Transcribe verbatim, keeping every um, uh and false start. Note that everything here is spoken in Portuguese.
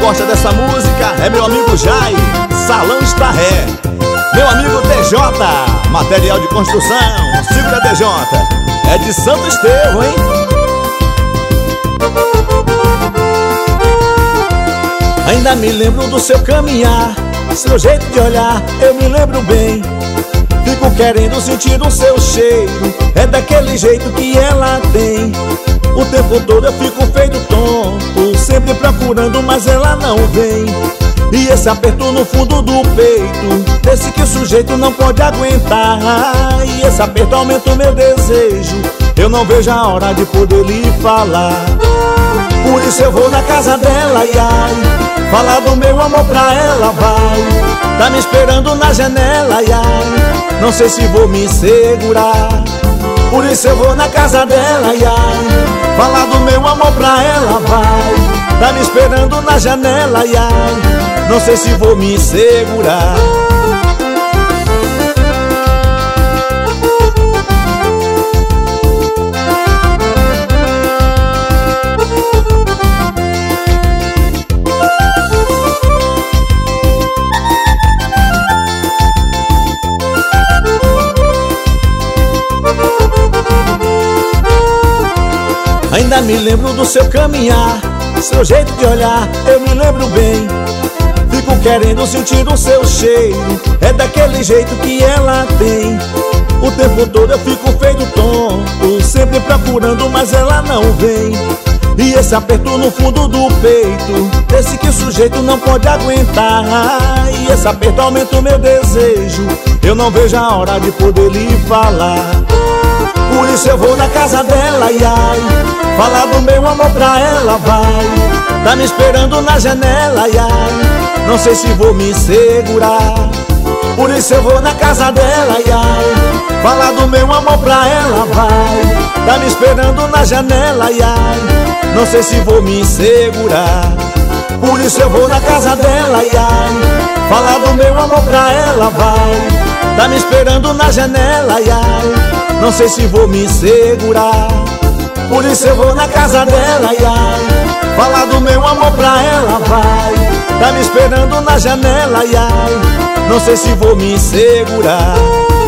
gosta dessa música é meu amigo Jai, Salão Estarré. Meu amigo D J, material de construção, segura D J. É de Santo Estevão, hein? Ainda me lembro do seu caminhar, seu jeito de olhar, eu me lembro bem. Fico querendo sentir o seu cheiro, é daquele jeito que ela tem. O tempo todo eu fico feito tonto, sempre procurando, mas ela não vem. E esse aperto no fundo do peito, desse que o sujeito não pode aguentar. E esse aperto aumenta o meu desejo, eu não vejo a hora de poder lhe falar. Por isso eu vou na casa dela, e ai, falar do meu amor pra ela, vai. Tá me esperando na janela, e ai, não sei se vou me segurar. Por isso eu vou na casa dela, e ai, falar do meu amor pra ela, vai. Tá me esperando na janela, e ai, não sei se vou me segurar. Ainda me lembro do seu caminhar, seu jeito de olhar, eu me lembro bem. Fico querendo sentir o seu cheiro, é daquele jeito que ela tem. O tempo todo eu fico feito tonto, sempre procurando, mas ela não vem. E esse aperto no fundo do peito, desse que o sujeito não pode aguentar. E esse aperto aumenta o meu desejo, eu não vejo a hora de poder lhe falar. Por isso eu vou na casa dela, e ai, falar do meu amor pra ela, vai. Tá me esperando na janela, e ai, não sei se vou me segurar. Por isso eu vou na casa dela, e ai, falar do meu amor pra ela, vai. Tá me esperando na janela, e ai, não sei se vou me segurar. Por isso eu vou na casa dela, e ai, falar do meu amor pra ela, vai. Tá me esperando na janela, e ai, não sei se vou me segurar. Por isso eu vou na casa dela, e ai, falar do meu amor pra ela, vai. Tá me esperando na janela, e ai, não sei se vou me segurar.